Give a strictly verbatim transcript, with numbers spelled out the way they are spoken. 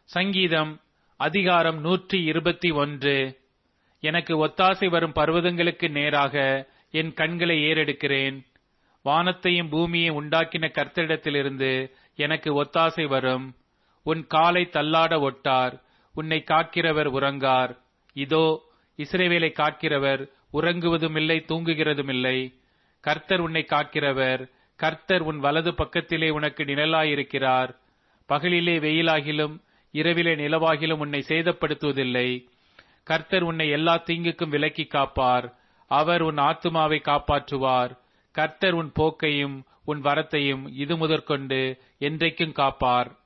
சங்கீதம் அதிகாரம் நூற்றி இருபத்தி ஒன்று. எனக்கு ஒத்தாசை வரும் பர்வதங்களுக்கு நேராக என் கண்களை ஏறெடுக்கிறேன். வானத்தையும் பூமியை உண்டாக்கின கர்த்தரிடத்திலிருந்து எனக்கு ஒத்தாசை வரும். உன் காலை தள்ளாட ஒட்டார், உன்னை காக்கிறவர் உறங்கார். இதோ, இஸ்ரவேலை காக்கிறவர் உறங்குவதுமில்லை, தூங்குகிறதுமில்லை. கர்த்தர் உன்னை காக்கிறவர். கர்த்தர் உன் வலது பக்கத்திலே உனக்கு நிழலாயிருக்கிறார். பகலிலே வெயிலாகிலும் இரவிலே நிலவாகிலும் உன்னை சேதப்படுத்துவதில்லை. கர்த்தர் உன்னை எல்லா தீங்குக்கும் விலக்கி காப்பார். அவர் உன் ஆத்துமாவை காப்பாற்றுவார். கர்த்தர் உன் போக்கையும் உன் வரத்தையும் இது முதற்கொண்டு என்றைக்கும் காப்பார்.